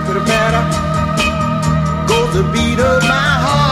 pitter patter goes the beat of my heart.